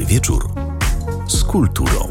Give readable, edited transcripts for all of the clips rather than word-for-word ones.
Dobry wieczór z kulturą.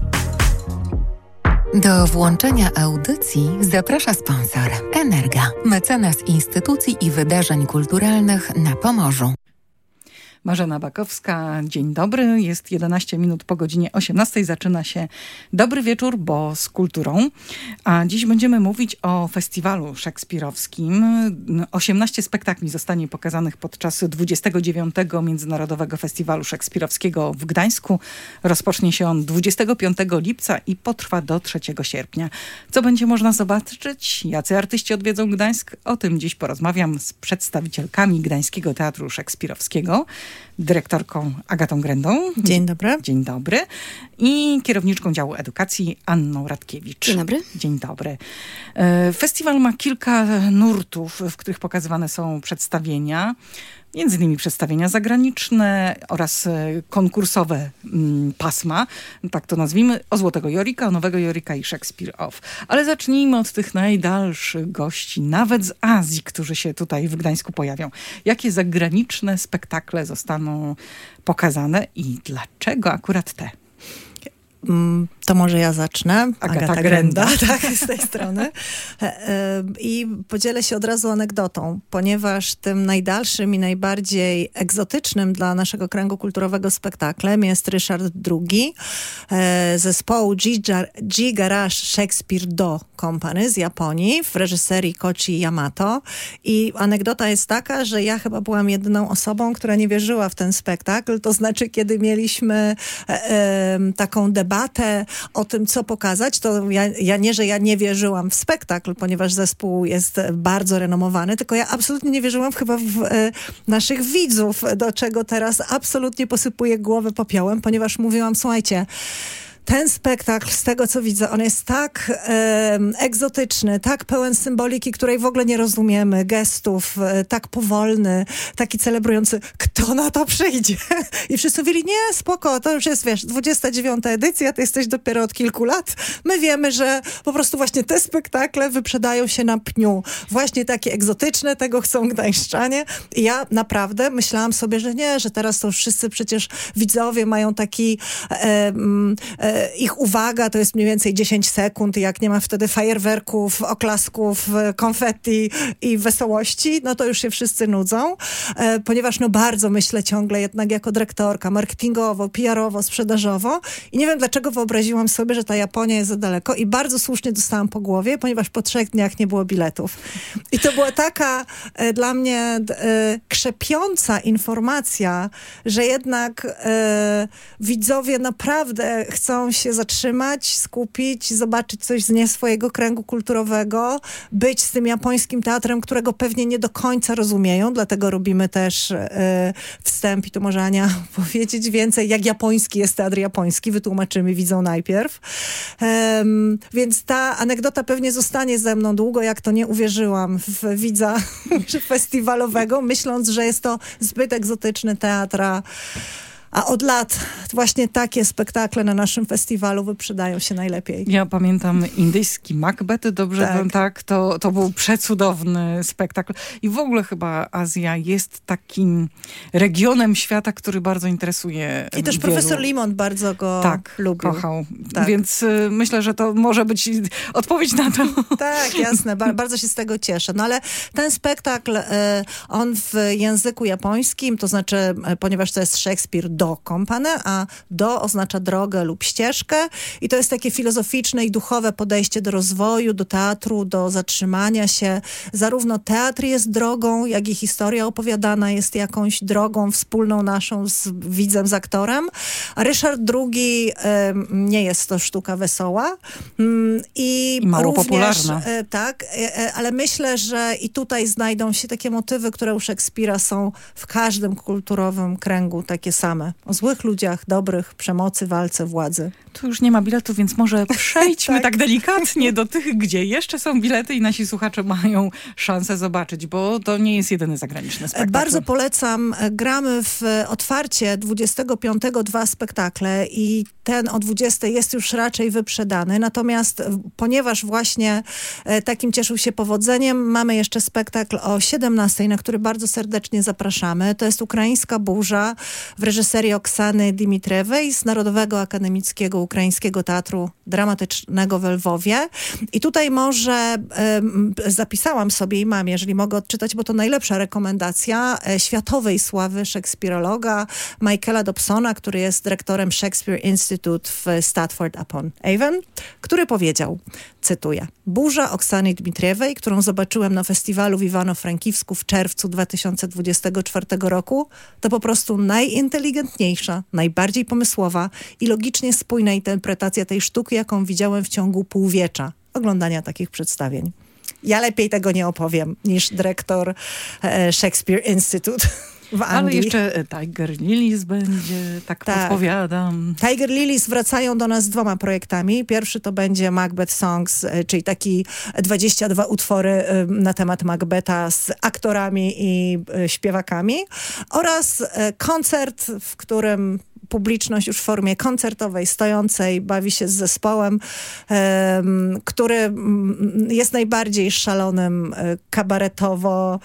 Do włączenia audycji zaprasza sponsor Energa, mecenas instytucji i wydarzeń kulturalnych na Pomorzu. Marzena Bakowska, dzień dobry. Jest 11 minut po godzinie 18. Zaczyna się Dobry Wieczór, bo z kulturą. A dziś będziemy mówić o festiwalu szekspirowskim. 18 spektakli zostanie pokazanych podczas 29. Międzynarodowego Festiwalu Szekspirowskiego w Gdańsku. Rozpocznie się on 25 lipca i potrwa do 3 sierpnia. Co będzie można zobaczyć? Jacy artyści odwiedzą Gdańsk? O tym dziś porozmawiam z przedstawicielkami Gdańskiego Teatru Szekspirowskiego, dyrektorką Agatą Grendą. Dzień dobry. Dzień dobry. I kierowniczką działu edukacji Anną Radkiewicz. Dzień dobry. Dzień dobry. Festiwal ma kilka nurtów, w których pokazywane są przedstawienia. Między innymi przedstawienia zagraniczne oraz konkursowe pasma, tak to nazwijmy, o Złotego Jorika, o Nowego Jorika i Shakespeare Off. Ale zacznijmy od tych najdalszych gości, nawet z Azji, którzy się tutaj w Gdańsku pojawią. Jakie zagraniczne spektakle zostaną pokazane i dlaczego akurat te? To może ja zacznę. Agata Grenda. Tak, z tej strony. I podzielę się od razu anegdotą, ponieważ tym najdalszym i najbardziej egzotycznym dla naszego kręgu kulturowego spektaklem jest Ryszard II zespołu G Garage Shakespeare Do Company z Japonii w reżyserii Koichi Yamato. I anegdota jest taka, że ja chyba byłam jedyną osobą, która nie wierzyła w ten spektakl. To znaczy, kiedy mieliśmy taką debatę o tym, co pokazać, to ja nie wierzyłam w spektakl, ponieważ zespół jest bardzo renomowany, tylko ja absolutnie nie wierzyłam chyba w naszych widzów, do czego teraz absolutnie posypuję głowę popiołem, ponieważ mówiłam, słuchajcie, ten spektakl, z tego co widzę, on jest tak egzotyczny, tak pełen symboliki, której w ogóle nie rozumiemy, gestów, tak powolny, taki celebrujący. Kto na to przyjdzie? I wszyscy mówili, nie, spoko, to już jest, wiesz, 29. edycja, ty jesteś dopiero od kilku lat. My wiemy, że po prostu właśnie te spektakle wyprzedają się na pniu. Właśnie takie egzotyczne, tego chcą gdańszczanie. I ja naprawdę myślałam sobie, że nie, że teraz to już wszyscy przecież widzowie mają taki ich uwaga to jest mniej więcej 10 sekund i jak nie ma wtedy fajerwerków, oklasków, konfetti i wesołości, no to już się wszyscy nudzą, ponieważ no bardzo myślę ciągle jednak jako dyrektorka, marketingowo, PR-owo, sprzedażowo i nie wiem dlaczego wyobraziłam sobie, że ta Japonia jest za daleko i bardzo słusznie dostałam po głowie, ponieważ po 3 dniach nie było biletów. I to była taka dla mnie krzepiąca informacja, że jednak widzowie naprawdę chcą się zatrzymać, skupić, zobaczyć coś z nie swojego kręgu kulturowego, być z tym japońskim teatrem, którego pewnie nie do końca rozumieją, dlatego robimy też wstęp i tu może Ania powiedzieć więcej, jak japoński jest teatr japoński, wytłumaczymy widzą najpierw. Więc ta anegdota pewnie zostanie ze mną długo, jak to nie uwierzyłam w widza festiwalowego, myśląc, że jest to zbyt egzotyczny teatr, a od lat właśnie takie spektakle na naszym festiwalu wyprzedają się najlepiej. Ja pamiętam indyjski Macbeth, dobrze tak? To był przecudowny spektakl. I w ogóle chyba Azja jest takim regionem świata, który bardzo interesuje I też wielu. profesor Limon bardzo go lubił. Kochał. Tak. Więc myślę, że to może być odpowiedź na to. Tak, jasne. Bardzo się z tego cieszę. No ale ten spektakl, on w języku japońskim, to znaczy, ponieważ to jest Shakespeare Do Company, a do oznacza drogę lub ścieżkę i to jest takie filozoficzne i duchowe podejście do rozwoju, do teatru, do zatrzymania się. Zarówno teatr jest drogą, jak i historia opowiadana jest jakąś drogą wspólną naszą z widzem, z aktorem. A Ryszard II nie jest to sztuka wesoła i mało również, popularna. Tak, ale myślę, że i tutaj znajdą się takie motywy, które u Szekspira są w każdym kulturowym kręgu takie same. O złych ludziach, dobrych, przemocy, walce, władzy. Tu już nie ma biletów, więc może przejdźmy tak delikatnie do tych, gdzie jeszcze są bilety i nasi słuchacze mają szansę zobaczyć, bo to nie jest jedyny zagraniczny spektakl. Bardzo polecam. Gramy w otwarcie 25 2 spektakle i ten o 20 jest już raczej wyprzedany. Natomiast ponieważ właśnie takim cieszył się powodzeniem, mamy jeszcze spektakl o 17, na który bardzo serdecznie zapraszamy. To jest Ukraińska burza w reżyserii reżyserii Oksany Dimitriewej z Narodowego Akademickiego Ukraińskiego Teatru Dramatycznego w Lwowie. I tutaj może zapisałam sobie i mam, jeżeli mogę odczytać, bo to najlepsza rekomendacja światowej sławy szekspirologa Michaela Dobsona, który jest dyrektorem Shakespeare Institute w Stratford-upon-Avon, który powiedział, cytuję: burza Oksany Dmitriewej, którą zobaczyłem na festiwalu w Iwano-Frankiwsku w czerwcu 2024 roku, to po prostu najinteligentniejsza, najbardziej pomysłowa i logicznie spójna interpretacja tej sztuki, jaką widziałem w ciągu półwiecza oglądania takich przedstawień. Ja lepiej tego nie opowiem niż dyrektor Shakespeare Institute w Anglii. Ale jeszcze Tiger Lilies będzie, tak podpowiadam. Tiger Lilies wracają do nas z 2 projektami. Pierwszy to będzie Macbeth Songs, czyli taki 22 utwory na temat Macbetha z aktorami i śpiewakami, oraz koncert, w którym publiczność już w formie koncertowej, stojącej, bawi się z zespołem, który jest najbardziej szalonym, kabaretowo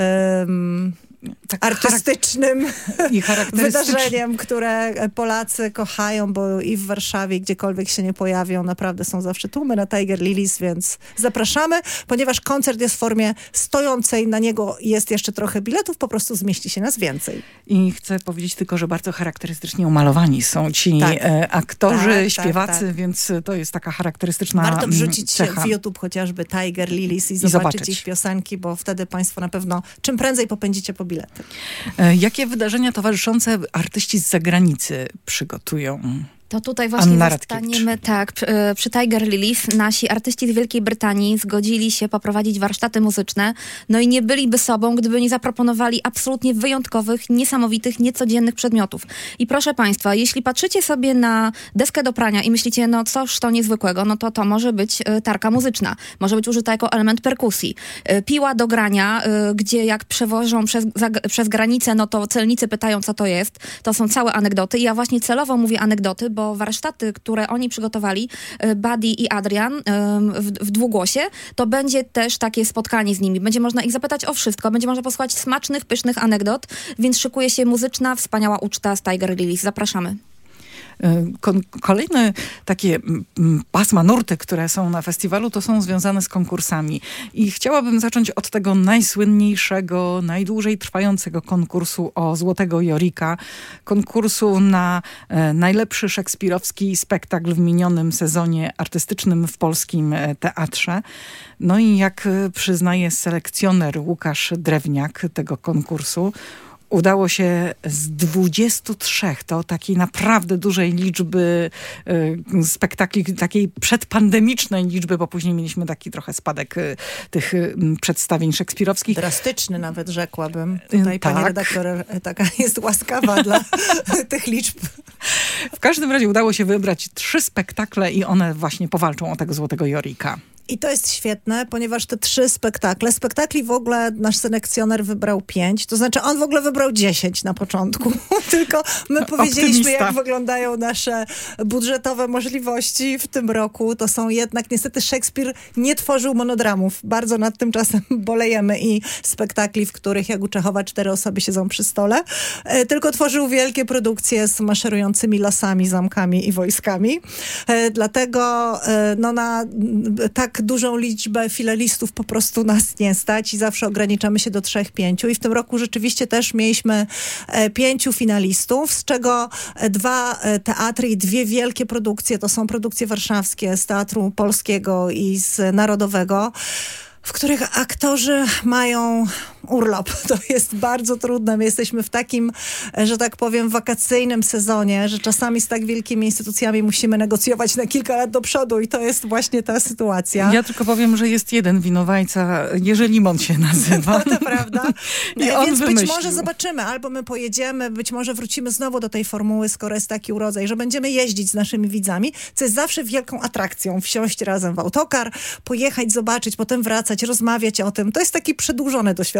artystycznym i wydarzeniem, które Polacy kochają, bo i w Warszawie, i gdziekolwiek się nie pojawią, naprawdę są zawsze tłumy na Tiger Lilies, więc zapraszamy, ponieważ koncert jest w formie stojącej, na niego jest jeszcze trochę biletów, po prostu zmieści się nas więcej. I chcę powiedzieć tylko, że bardzo charakterystycznie umalowani są ci aktorzy, śpiewacy, więc to jest taka charakterystyczna Warto wrzucić cecha. w YouTube chociażby Tiger Lilies i zobaczyć ich piosenki, bo wtedy państwo na pewno czym prędzej popędzicie po bilety. Jakie wydarzenia towarzyszące artyści z zagranicy przygotują? To tutaj właśnie Anna zostaniemy, przy Tiger Lilies. Nasi artyści z Wielkiej Brytanii zgodzili się poprowadzić warsztaty muzyczne, no i nie byliby sobą, gdyby nie zaproponowali absolutnie wyjątkowych, niesamowitych, niecodziennych przedmiotów. I proszę państwa, jeśli patrzycie sobie na deskę do prania i myślicie, no cóż to niezwykłego, no to może być tarka muzyczna. Może być użyta jako element perkusji. Piła do grania, gdzie jak przewożą przez granicę, no to celnicy pytają, co to jest. To są całe anegdoty i ja właśnie celowo mówię anegdoty, bo warsztaty, które oni przygotowali, Buddy i Adrian w dwugłosie, to będzie też takie spotkanie z nimi. Będzie można ich zapytać o wszystko, będzie można posłuchać smacznych, pysznych anegdot, więc szykuje się muzyczna, wspaniała uczta z Tiger Lilies. Zapraszamy. Kolejne takie pasma, nurty, które są na festiwalu, to są związane z konkursami. I chciałabym zacząć od tego najsłynniejszego, najdłużej trwającego konkursu o Złotego Jorika. Konkursu na najlepszy szekspirowski spektakl w minionym sezonie artystycznym w polskim teatrze. No i jak przyznaje selekcjoner Łukasz Drewniak tego konkursu, udało się z 23, to takiej naprawdę dużej liczby spektakli, takiej przedpandemicznej liczby, bo później mieliśmy taki trochę spadek tych przedstawień szekspirowskich. Drastyczny nawet, rzekłabym. Tutaj pani redaktor taka jest łaskawa dla tych liczb. W każdym razie udało się wybrać 3 spektakle i one właśnie powalczą o tego Złotego Jorika. I to jest świetne, ponieważ te 3 spektakli w ogóle nasz selekcjoner wybrał 5, to znaczy on w ogóle wybrał 10 na początku, tylko my powiedzieliśmy, jak wyglądają nasze budżetowe możliwości w tym roku. To są jednak, niestety Szekspir nie tworzył monodramów, bardzo nad tym czasem bolejemy i spektakli, w których jak u Czechowa 4 osoby siedzą przy stole, tylko tworzył wielkie produkcje z maszerującymi lasami, zamkami i wojskami. Dlatego na tak dużą liczbę finalistów po prostu nas nie stać i zawsze ograniczamy się do 3-5. I w tym roku rzeczywiście też mieliśmy 5 finalistów, z czego 2 teatry i 2 wielkie produkcje. To są produkcje warszawskie z Teatru Polskiego i z Narodowego, w których aktorzy mają urlop. To jest bardzo trudne. My jesteśmy w takim, że tak powiem, wakacyjnym sezonie, że czasami z tak wielkimi instytucjami musimy negocjować na kilka lat do przodu i to jest właśnie ta sytuacja. Ja tylko powiem, że jest jeden winowajca, Jerzy Limon się nazywa. To prawda. I on więc wymyślił. Być może zobaczymy, albo my pojedziemy, być może wrócimy znowu do tej formuły, skoro jest taki urodzaj, że będziemy jeździć z naszymi widzami, co jest zawsze wielką atrakcją. Wsiąść razem w autokar, pojechać, zobaczyć, potem wracać, rozmawiać o tym. To jest takie przedłużone doświadczenie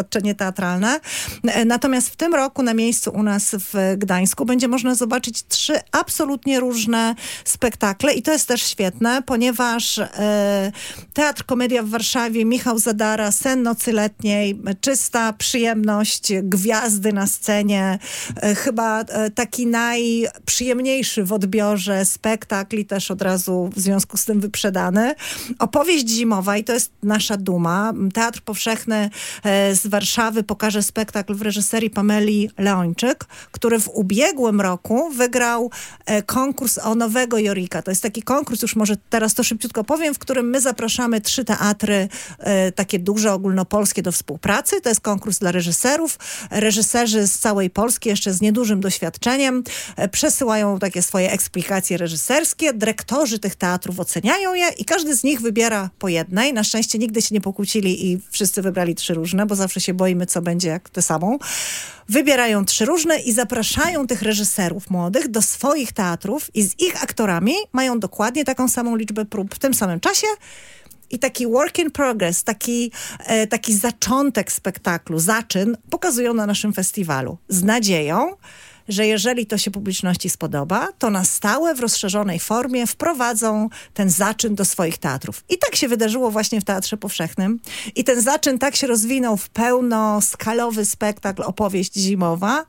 doświadczenie teatralne. Natomiast w tym roku na miejscu u nas w Gdańsku będzie można zobaczyć 3 absolutnie różne spektakle i to jest też świetne, ponieważ Teatr Komedia w Warszawie, Michał Zadara, Sen nocy letniej, czysta przyjemność, gwiazdy na scenie, chyba taki najprzyjemniejszy w odbiorze spektakl i też od razu w związku z tym wyprzedany. Opowieść zimowa i to jest nasza duma. Teatr Powszechny z Warszawy pokaże spektakl w reżyserii Pameli Leończyk, który w ubiegłym roku wygrał konkurs o Nowego Jorika. To jest taki konkurs, już może teraz to szybciutko powiem, w którym my zapraszamy 3 teatry takie duże, ogólnopolskie do współpracy. To jest konkurs dla reżyserów. Reżyserzy z całej Polski, jeszcze z niedużym doświadczeniem, przesyłają takie swoje eksplikacje reżyserskie. Dyrektorzy tych teatrów oceniają je i każdy z nich wybiera po jednej. Na szczęście nigdy się nie pokłócili i wszyscy wybrali 3 różne, bo zawsze się boimy, co będzie jak tę samą. Wybierają 3 różne i zapraszają tych reżyserów młodych do swoich teatrów i z ich aktorami mają dokładnie taką samą liczbę prób w tym samym czasie. I taki work in progress, taki zaczątek spektaklu, zaczyn pokazują na naszym festiwalu. Z nadzieją, że jeżeli to się publiczności spodoba, to na stałe w rozszerzonej formie wprowadzą ten zaczyn do swoich teatrów. I tak się wydarzyło właśnie w Teatrze Powszechnym. I ten zaczyn tak się rozwinął w pełnoskalowy spektakl Opowieść zimowa,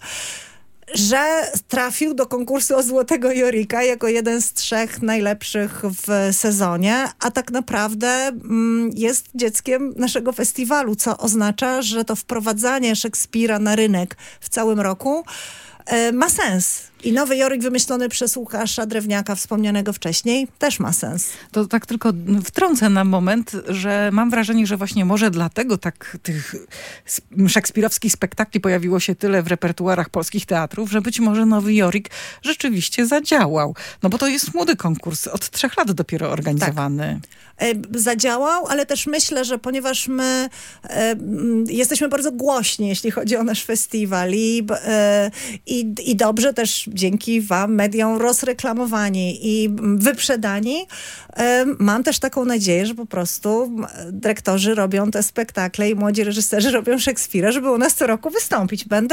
że trafił do konkursu o Złotego Jorika jako jeden z 3 najlepszych w sezonie, a tak naprawdę jest dzieckiem naszego festiwalu, co oznacza, że to wprowadzanie Szekspira na rynek w całym roku ma sens. I Nowy Jorik wymyślony przez Łukasza Drewniaka, wspomnianego wcześniej, też ma sens. To tak tylko wtrącę na moment, że mam wrażenie, że właśnie może dlatego tak tych szekspirowskich spektakli pojawiło się tyle w repertuarach polskich teatrów, że być może Nowy Jorik rzeczywiście zadziałał. No bo to jest młody konkurs, od 3 lat dopiero organizowany. Tak. Zadziałał, ale też myślę, że ponieważ my jesteśmy bardzo głośni, jeśli chodzi o nasz festiwal i dobrze też dzięki wam, mediom, rozreklamowani i wyprzedani, mam też taką nadzieję, że po prostu dyrektorzy robią te spektakle i młodzi reżyserzy robią Szekspira, żeby u nas co roku wystąpić. Będę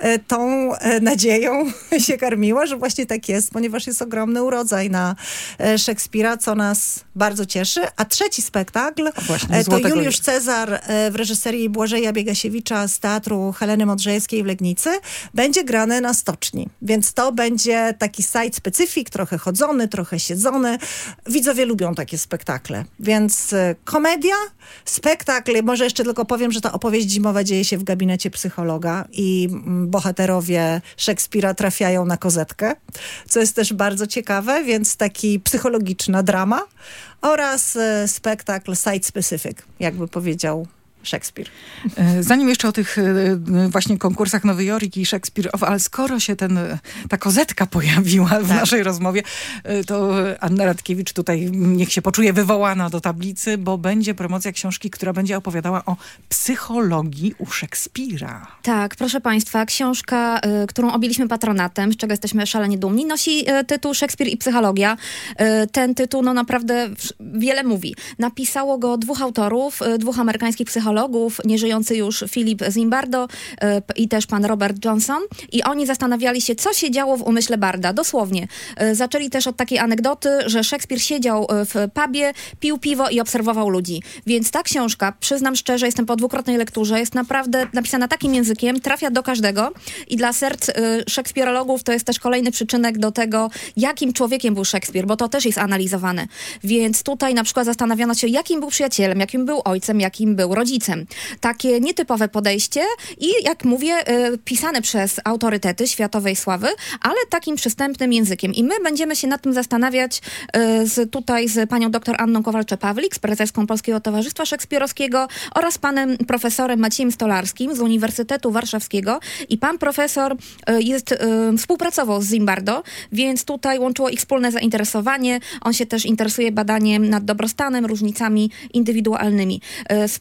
tą nadzieją się karmiła, że właśnie tak jest, ponieważ jest ogromny urodzaj na Szekspira, co nas bardzo cieszy. A 3. spektakl to Juliusz Cezar w reżyserii Błażeja Biegasiewicza z Teatru Heleny Modrzejewskiej w Legnicy będzie grany na Stoczni. Więc to będzie taki site specyfik, trochę chodzony, trochę siedzony. Widzowie lubią takie spektakle. Więc komedia, spektakl. Może jeszcze tylko powiem, że ta opowieść zimowa dzieje się w gabinecie psychologa i bohaterowie Szekspira trafiają na kozetkę, co jest też bardzo ciekawe, więc taki psychologiczna drama oraz spektakl site specific, jakby powiedział Szekspir. Zanim jeszcze o tych właśnie konkursach Nowy Jorik i Szekspir, ale skoro się ta kozetka pojawiła w naszej rozmowie, to Anna Radkiewicz tutaj niech się poczuje wywołana do tablicy, bo będzie promocja książki, która będzie opowiadała o psychologii u Szekspira. Tak, proszę państwa, książka, którą objęliśmy patronatem, z czego jesteśmy szalenie dumni, nosi tytuł Szekspir i psychologia. Ten tytuł naprawdę wiele mówi. Napisało go 2 autorów, 2 amerykańskich psychologów, nieżyjący już Philip Zimbardo i też pan Robert Johnson. I oni zastanawiali się, co się działo w umyśle Barda. Dosłownie. Zaczęli też od takiej anegdoty, że Szekspir siedział w pubie, pił piwo i obserwował ludzi. Więc ta książka, przyznam szczerze, jestem po 2-krotnej lekturze, jest naprawdę napisana takim językiem, trafia do każdego i dla serc szekspirologów to jest też kolejny przyczynek do tego, jakim człowiekiem był Szekspir, bo to też jest analizowane. Więc tutaj na przykład zastanawiano się, jakim był przyjacielem, jakim był ojcem, jakim był rodzicem. Takie nietypowe podejście i, jak mówię, pisane przez autorytety światowej sławy, ale takim przystępnym językiem. I my będziemy się nad tym zastanawiać tutaj z panią dr Anną Kowalczak-Pawlik, z prezeską Polskiego Towarzystwa Szekspirowskiego oraz panem profesorem Maciejem Stolarskim z Uniwersytetu Warszawskiego. I pan profesor współpracował z Zimbardo, więc tutaj łączyło ich wspólne zainteresowanie. On się też interesuje badaniem nad dobrostanem, różnicami indywidualnymi. Spotkali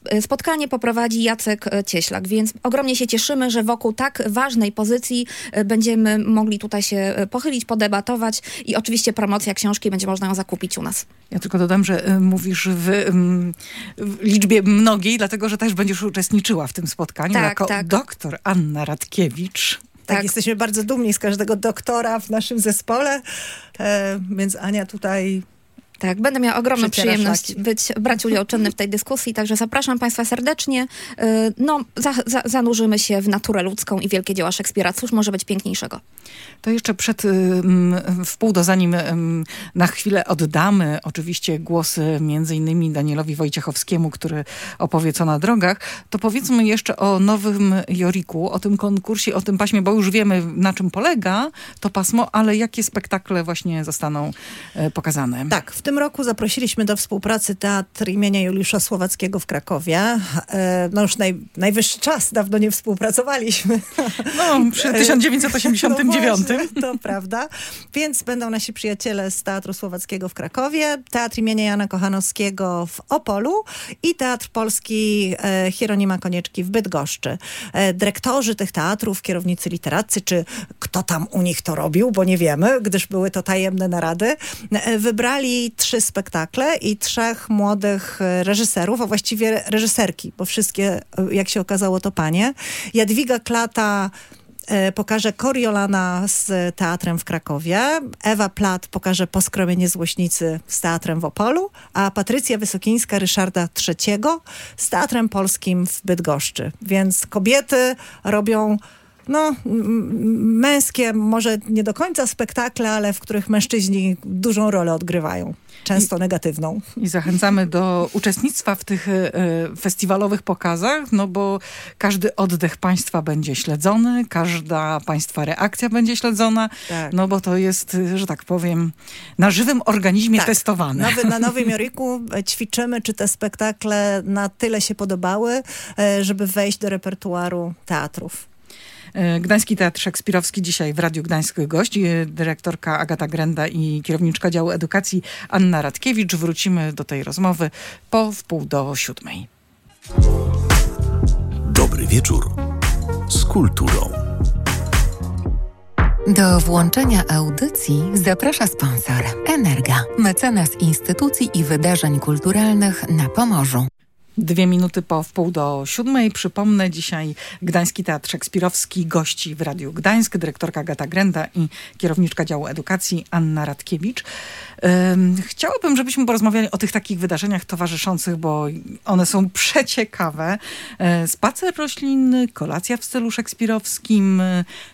spotkanie poprowadzi Jacek Cieślak, więc ogromnie się cieszymy, że wokół tak ważnej pozycji będziemy mogli tutaj się pochylić, podebatować i oczywiście promocja książki, będzie można ją zakupić u nas. Ja tylko dodam, że mówisz w liczbie mnogiej, dlatego że też będziesz uczestniczyła w tym spotkaniu jako doktor Anna Radkiewicz. Tak, jesteśmy bardzo dumni z każdego doktora w naszym zespole, więc Ania tutaj... Tak, będę miała ogromną przyjemność brać udział czynny w tej dyskusji, także zapraszam Państwa serdecznie. Zanurzymy się w naturę ludzką i wielkie dzieła Szekspira. Cóż może być piękniejszego? To jeszcze zanim na chwilę oddamy oczywiście głos między innymi Danielowi Wojciechowskiemu, który opowie co na drogach, to powiedzmy jeszcze o Nowym Joriku, o tym konkursie, o tym paśmie, bo już wiemy, na czym polega to pasmo, ale jakie spektakle właśnie zostaną pokazane. Tak, w tym roku zaprosiliśmy do współpracy Teatr imienia Juliusza Słowackiego w Krakowie. No już najwyższy czas, dawno nie współpracowaliśmy. No, przy 1989. To prawda. Więc będą nasi przyjaciele z Teatru Słowackiego w Krakowie, Teatr imienia Jana Kochanowskiego w Opolu i Teatr Polski Hieronima Konieczki w Bydgoszczy. Dyrektorzy tych teatrów, kierownicy literaccy, czy kto tam u nich to robił, bo nie wiemy, gdyż były to tajemne narady, wybrali 3 spektakle i 3 młodych reżyserów, a właściwie reżyserki, bo wszystkie, jak się okazało, to panie. Jadwiga Klata pokaże Coriolana z teatrem w Krakowie, Ewa Platt pokaże Poskromienie Złośnicy z teatrem w Opolu, a Patrycja Wysokińska Ryszarda III z Teatrem Polskim w Bydgoszczy. Więc kobiety robią męskie, może nie do końca spektakle, ale w których mężczyźni dużą rolę odgrywają. Często negatywną. I zachęcamy do uczestnictwa w tych festiwalowych pokazach, no bo każdy oddech państwa będzie śledzony, każda państwa reakcja będzie śledzona, no bo to jest, że tak powiem, na żywym organizmie testowane. Na Nowym Joriku ćwiczymy, czy te spektakle na tyle się podobały, żeby wejść do repertuaru teatrów. Gdański Teatr Szekspirowski dzisiaj w Radiu Gdańsk gości, dyrektorka Agata Grenda i kierowniczka działu edukacji Anna Radkiewicz. Wrócimy do tej rozmowy po 6:30. Dobry wieczór z kulturą. Do włączenia audycji zaprasza sponsor Energa, mecenas instytucji i wydarzeń kulturalnych na Pomorzu. 2 minuty po 6:30. Przypomnę, dzisiaj Gdański Teatr Szekspirowski gości w Radiu Gdańsk, dyrektorka Agata Grenda i kierowniczka działu edukacji Anna Radkiewicz. Chciałabym, żebyśmy porozmawiali o tych takich wydarzeniach towarzyszących, bo one są przeciekawe. Spacer roślinny, kolacja w stylu szekspirowskim,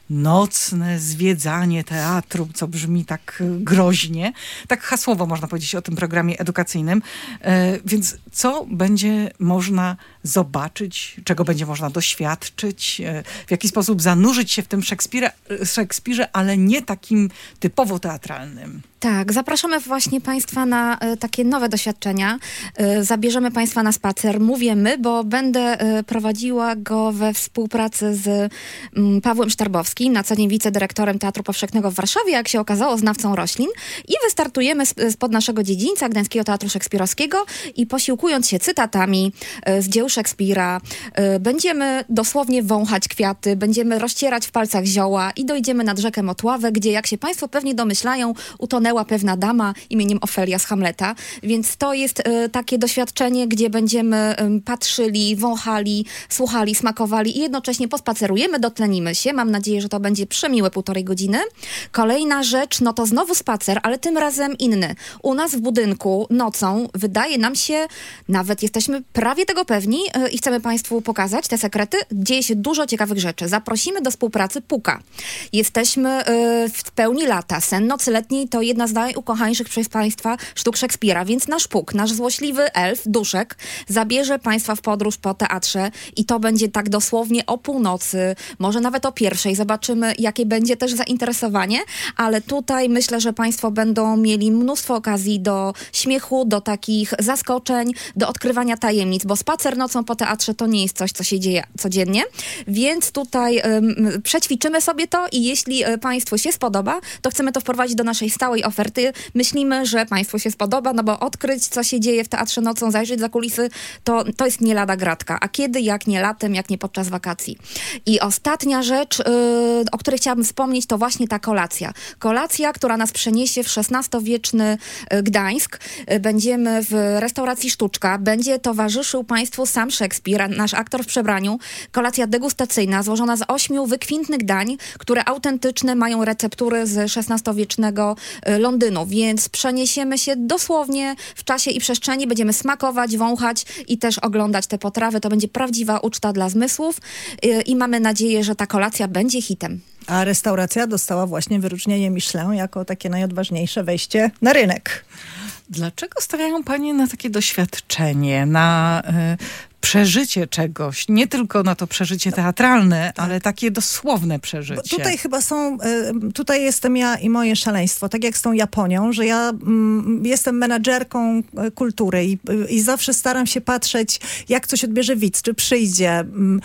nocne zwiedzanie teatru, co brzmi tak groźnie. Tak hasłowo można powiedzieć o tym programie edukacyjnym. Więc co będzie można zobaczyć, czego będzie można doświadczyć, w jaki sposób zanurzyć się w tym Szekspirze, ale nie takim typowo teatralnym. Tak, zapraszamy właśnie Państwa na takie nowe doświadczenia. Zabierzemy Państwa na spacer. Mówię my, bo będę prowadziła go we współpracy z Pawłem Sztarbowskim, na co dzień wicedyrektorem Teatru Powszechnego w Warszawie, jak się okazało, znawcą roślin. I wystartujemy spod naszego dziedzińca Gdańskiego Teatru Szekspirowskiego i posiłkując się cytatami z dzieł Szekspira, będziemy dosłownie wąchać kwiaty, będziemy rozcierać w palcach zioła i dojdziemy nad rzekę Motławę, gdzie, jak się Państwo pewnie domyślają, utonęła pewna dama imieniem Ofelia z Hamleta. Więc to jest takie doświadczenie, gdzie będziemy patrzyli, wąchali, słuchali, smakowali i jednocześnie pospacerujemy, dotlenimy się. Mam nadzieję, że to będzie przemiłe 1,5 godziny. Kolejna rzecz, no to znowu spacer, ale tym razem inny. U nas w budynku nocą wydaje nam się, nawet jesteśmy prawie tego pewni i chcemy Państwu pokazać te sekrety, dzieje się dużo ciekawych rzeczy. Zaprosimy do współpracy Puka. Jesteśmy w pełni lata. Sen nocy letniej to jedna z najukochańszych przez Państwa sztuk Szekspira, więc nasz Puk, nasz złośliwy elf, Duszek, zabierze Państwa w podróż po teatrze i to będzie tak dosłownie o północy, może nawet o 1:00. Zobaczymy, jakie będzie też zainteresowanie, ale tutaj myślę, że Państwo będą mieli mnóstwo okazji do śmiechu, do takich zaskoczeń, do odkrywania tajemnic, bo spacer nocny nocą po teatrze to nie jest coś, co się dzieje codziennie, więc tutaj przećwiczymy sobie to i jeśli Państwu się spodoba, to chcemy to wprowadzić do naszej stałej oferty. Myślimy, że Państwu się spodoba, no bo odkryć, co się dzieje w teatrze nocą, zajrzeć za kulisy, to jest nie lada gratka. A kiedy, jak nie latem, jak nie podczas wakacji. I ostatnia rzecz, o której chciałabym wspomnieć, to właśnie ta kolacja. Kolacja, która nas przeniesie w XVI-wieczny Gdańsk. Będziemy w restauracji Sztuczka. Będzie towarzyszył Państwu sam Szekspir, nasz aktor w przebraniu. Kolacja degustacyjna, złożona z 8 wykwintnych dań, które autentyczne mają receptury z XVI-wiecznego Londynu. Więc przeniesiemy się dosłownie w czasie i przestrzeni. Będziemy smakować, wąchać i też oglądać te potrawy. To będzie prawdziwa uczta dla zmysłów i mamy nadzieję, że ta kolacja będzie hitem. A restauracja dostała właśnie wyróżnienie Michelin jako takie najodważniejsze wejście na rynek. Dlaczego stawiają panie na takie doświadczenie, na przeżycie czegoś, nie tylko na to przeżycie teatralne, ale takie dosłowne przeżycie? Bo tutaj chyba tutaj jestem ja i moje szaleństwo, tak jak z tą Japonią, że ja jestem menadżerką kultury i zawsze staram się patrzeć, jak coś odbierze widz, czy przyjdzie.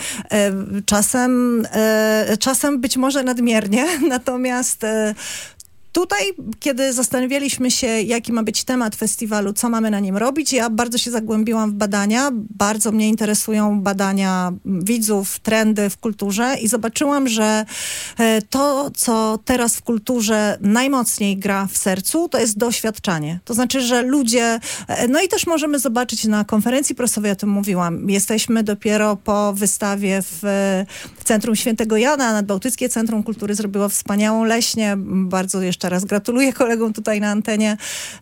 Czasem być może nadmiernie, natomiast tutaj, kiedy zastanawialiśmy się, jaki ma być temat festiwalu, co mamy na nim robić, ja bardzo się zagłębiłam w badania. Bardzo mnie interesują badania widzów, trendy w kulturze i zobaczyłam, że to, co teraz w kulturze najmocniej gra w sercu, to jest doświadczanie. To znaczy, że ludzie, no i też możemy zobaczyć na konferencji prasowej, o tym mówiłam, jesteśmy dopiero po wystawie w Centrum Świętego Jana, Nadbałtyckie Centrum Kultury zrobiło wspaniałą leśnię, bardzo jeszcze raz gratuluję kolegom tutaj na antenie.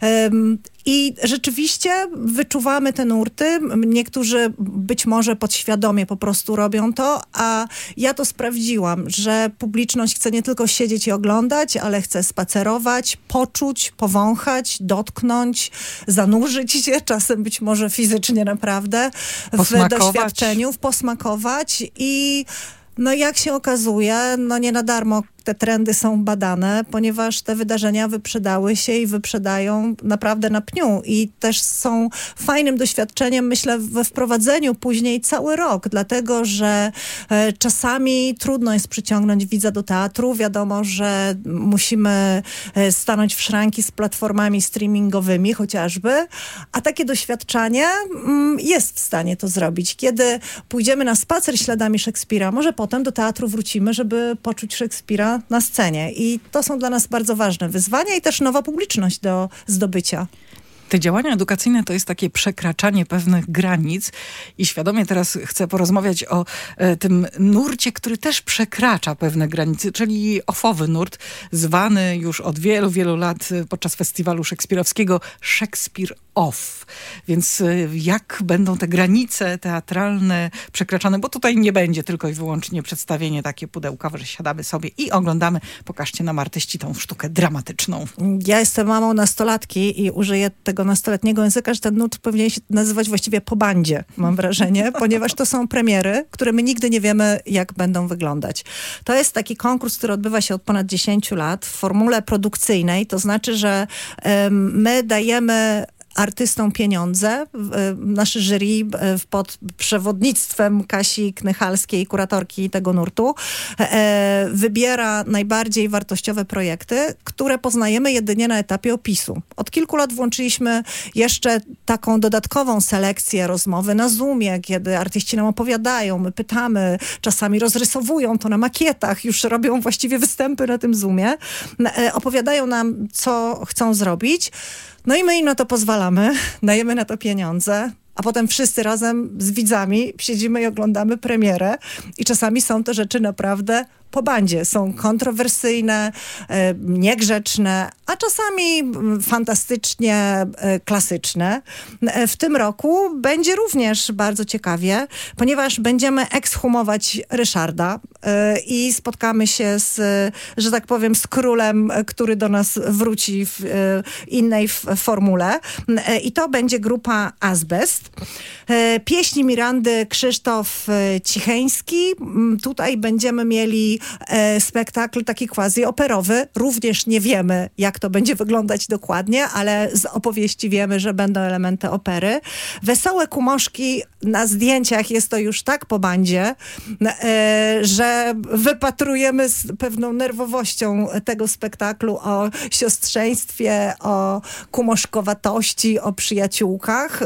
I rzeczywiście wyczuwamy te nurty. Niektórzy być może podświadomie po prostu robią to, a ja to sprawdziłam, że publiczność chce nie tylko siedzieć i oglądać, ale chce spacerować, poczuć, powąchać, dotknąć, zanurzyć się, czasem być może fizycznie naprawdę w doświadczeniu, posmakować i no jak się okazuje, no nie na darmo te trendy są badane, ponieważ te wydarzenia wyprzedały się i wyprzedają naprawdę na pniu i też są fajnym doświadczeniem, myślę, we wprowadzeniu później cały rok, dlatego, że czasami trudno jest przyciągnąć widza do teatru. Wiadomo, że musimy stanąć w szranki z platformami streamingowymi chociażby, a takie doświadczenie jest w stanie to zrobić. Kiedy pójdziemy na spacer śladami Szekspira, może potem do teatru wrócimy, żeby poczuć Szekspira na scenie. I to są dla nas bardzo ważne wyzwania i też nowa publiczność do zdobycia. Te działania edukacyjne to jest takie przekraczanie pewnych granic i świadomie teraz chcę porozmawiać o tym nurcie, który też przekracza pewne granice, czyli ofowy nurt, zwany już od wielu, wielu lat podczas festiwalu szekspirowskiego Szekspir Off. Więc jak będą te granice teatralne przekraczane, bo tutaj nie będzie tylko i wyłącznie przedstawienie takie pudełkowe, że siadamy sobie i oglądamy. Pokażcie nam artyści tą sztukę dramatyczną. Ja jestem mamą nastolatki i użyję tego nastoletniego języka, że ten nurt powinien się nazywać właściwie po bandzie, mam wrażenie, ponieważ to są premiery, które my nigdy nie wiemy, jak będą wyglądać. To jest taki konkurs, który odbywa się od ponad 10 lat w formule produkcyjnej, to znaczy, że my dajemy artystom pieniądze. Nasze jury pod przewodnictwem Kasi Knychalskiej, kuratorki tego nurtu, wybiera najbardziej wartościowe projekty, które poznajemy jedynie na etapie opisu. Od kilku lat włączyliśmy jeszcze taką dodatkową selekcję, rozmowy na Zoomie, kiedy artyści nam opowiadają, my pytamy, czasami rozrysowują to na makietach, już robią właściwie występy na tym Zoomie, opowiadają nam, co chcą zrobić. No i my im na to pozwalamy, dajemy na to pieniądze, a potem wszyscy razem z widzami siedzimy i oglądamy premierę i czasami są to rzeczy naprawdę po bandzie. Są kontrowersyjne, niegrzeczne, a czasami fantastycznie klasyczne. W tym roku będzie również bardzo ciekawie, ponieważ będziemy ekshumować Ryszarda i spotkamy się z, że tak powiem, z królem, który do nas wróci w innej formule. I to będzie grupa Azbest. Pieśni Mirandy Krzysztof Cicheński. Tutaj będziemy mieli spektakl taki quasi-operowy. Również nie wiemy, jak to będzie wyglądać dokładnie, ale z opowieści wiemy, że będą elementy opery. Wesołe kumoszki, na zdjęciach jest to już tak po bandzie, że wypatrujemy z pewną nerwowością tego spektaklu o siostrzeństwie, o kumoszkowatości, o przyjaciółkach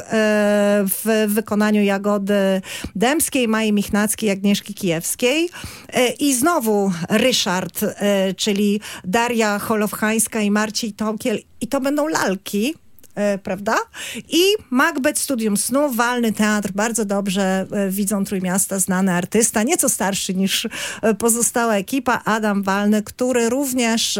w wykonaniu Jagody Dębskiej, Mai Michnackiej, Agnieszki Kijewskiej. I znowu Ryszard, czyli Daria Holowchańska i Marciej Tomkiel. I to będą lalki, prawda? I Macbeth, Studium Snu, Walny Teatr, bardzo dobrze widzą Trójmiasta, znany artysta, nieco starszy niż pozostała ekipa, Adam Walny, który również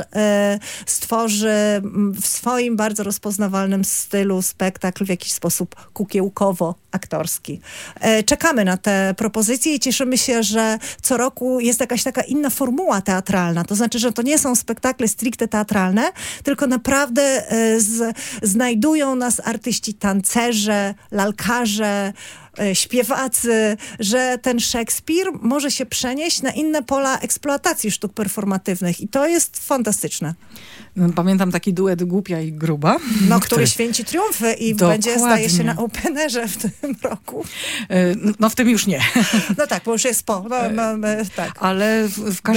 stworzy w swoim bardzo rozpoznawalnym stylu spektakl w jakiś sposób kukiełkowo-aktorski. Czekamy na te propozycje i cieszymy się, że co roku jest jakaś taka inna formuła teatralna. To znaczy, że to nie są spektakle stricte teatralne, tylko naprawdę znajdują nas artyści, tancerze, lalkarze, śpiewacy, że ten Szekspir może się przenieść na inne pola eksploatacji sztuk performatywnych i to jest fantastyczne. Pamiętam taki duet Głupia i Gruba. No, który święci triumfy i będzie, zdaje się, na Openerze w tym roku. No w tym już nie. No tak, bo już jest tak. Ale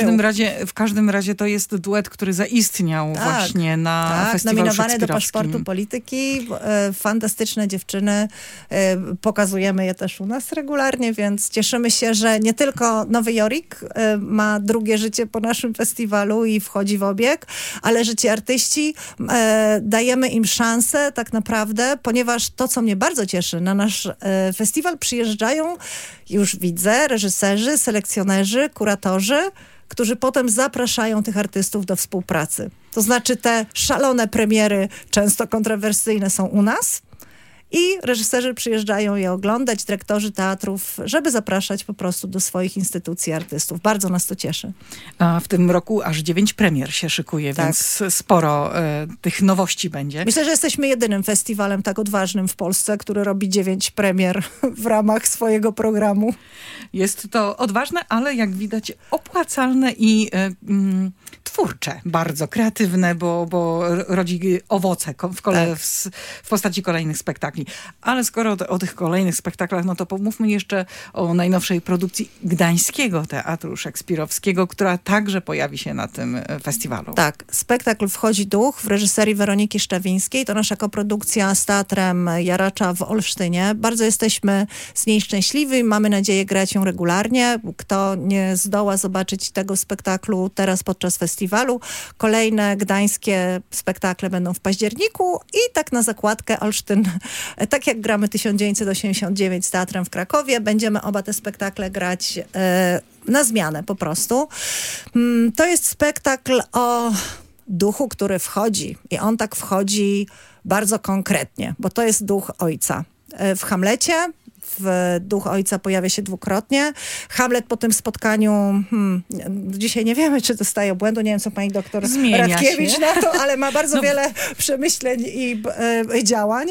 w każdym razie to jest duet, który zaistniał właśnie na festiwalu nominowany do szekspirowskim. Paszportu Polityki. Fantastyczne dziewczyny. Pokazujemy je też u nas regularnie, więc cieszymy się, że nie tylko Nowy Jork ma drugie życie po naszym festiwalu i wchodzi w obieg, ale że ci artyści dajemy im szansę tak naprawdę, ponieważ to, co mnie bardzo cieszy, na nasz festiwal przyjeżdżają, już widzę, reżyserzy, selekcjonerzy, kuratorzy, którzy potem zapraszają tych artystów do współpracy. To znaczy te szalone premiery, często kontrowersyjne, są u nas i reżyserzy przyjeżdżają je oglądać, dyrektorzy teatrów, żeby zapraszać po prostu do swoich instytucji artystów. Bardzo nas to cieszy. A w tym roku aż 9 premier się szykuje, tak. Więc sporo tych nowości będzie. Myślę, że jesteśmy jedynym festiwalem tak odważnym w Polsce, który robi 9 premier w ramach swojego programu. Jest to odważne, ale jak widać opłacalne i twórcze, bardzo kreatywne, bo rodzi owoce w postaci kolejnych spektakli. Ale skoro o tych kolejnych spektaklach, no to pomówmy jeszcze o najnowszej produkcji Gdańskiego Teatru Szekspirowskiego, która także pojawi się na tym festiwalu. Tak, spektakl Wchodzi duch w reżyserii Weroniki Szczawińskiej. To nasza koprodukcja z Teatrem Jaracza w Olsztynie. Bardzo jesteśmy z niej szczęśliwi. Mamy nadzieję grać ją regularnie. Kto nie zdoła zobaczyć tego spektaklu teraz podczas festiwalu, kolejne gdańskie spektakle będą w październiku i tak na zakładkę Olsztyn, tak jak gramy 1989 z Teatrem w Krakowie, będziemy oba te spektakle grać na zmianę po prostu. To jest spektakl o duchu, który wchodzi i on tak wchodzi bardzo konkretnie, bo to jest duch ojca. W Hamlecie duch ojca pojawia się dwukrotnie. Hamlet po tym spotkaniu, dzisiaj nie wiemy, czy dostaje obłędu, nie wiem, co pani doktor Zmienia Radkiewicz się na to, ale ma bardzo wiele przemyśleń i działań.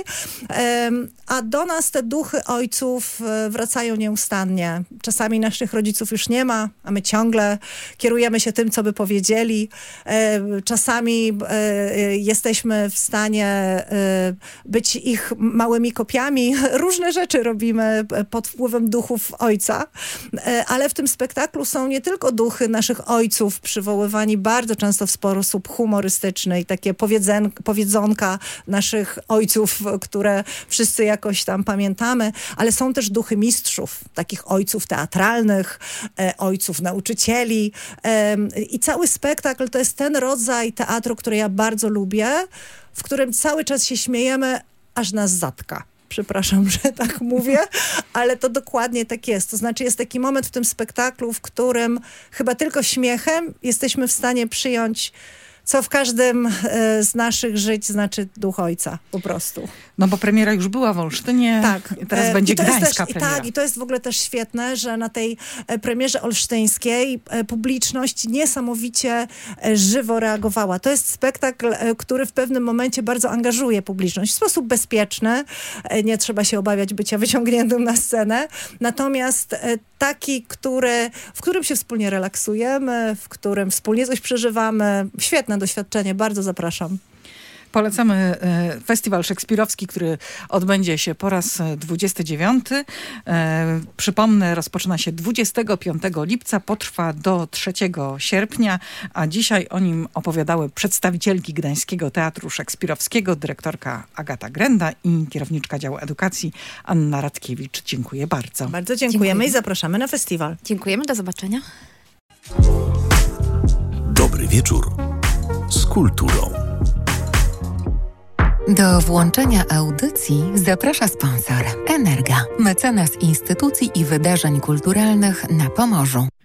A do nas te duchy ojców wracają nieustannie. Czasami naszych rodziców już nie ma, a my ciągle kierujemy się tym, co by powiedzieli. Czasami jesteśmy w stanie być ich małymi kopiami. Różne rzeczy robimy pod wpływem duchów ojca, ale w tym spektaklu są nie tylko duchy naszych ojców przywoływani bardzo często w sposób humorystyczny i takie powiedzonka naszych ojców, które wszyscy jakoś tam pamiętamy, ale są też duchy mistrzów, takich ojców teatralnych, ojców nauczycieli i cały spektakl to jest ten rodzaj teatru, który ja bardzo lubię, w którym cały czas się śmiejemy, aż nas zatka. Przepraszam, że tak mówię, ale to dokładnie tak jest. To znaczy jest taki moment w tym spektaklu, w którym chyba tylko śmiechem jesteśmy w stanie przyjąć co w każdym z naszych żyć znaczy duch ojca, po prostu. No bo premiera już była w Olsztynie, Tak. teraz będzie gdańska też, premiera. Tak, i to jest w ogóle też świetne, że na tej premierze olsztyńskiej publiczność niesamowicie żywo reagowała. To jest spektakl, który w pewnym momencie bardzo angażuje publiczność w sposób bezpieczny. Nie trzeba się obawiać bycia wyciągniętym na scenę. Natomiast taki, w którym się wspólnie relaksujemy, w którym wspólnie coś przeżywamy. Świetne doświadczenie, bardzo zapraszam. Polecamy festiwal szekspirowski, który odbędzie się po raz 29. Przypomnę, rozpoczyna się 25 lipca, potrwa do 3 sierpnia, a dzisiaj o nim opowiadały przedstawicielki Gdańskiego Teatru Szekspirowskiego, dyrektorka Agata Grenda i kierowniczka działu edukacji Anna Radkiewicz. Dziękuję bardzo. Bardzo dziękujemy i zapraszamy na festiwal. Dziękujemy, do zobaczenia. Dobry wieczór z kulturą. Do włączenia audycji zaprasza sponsor. Energa, mecenas instytucji i wydarzeń kulturalnych na Pomorzu.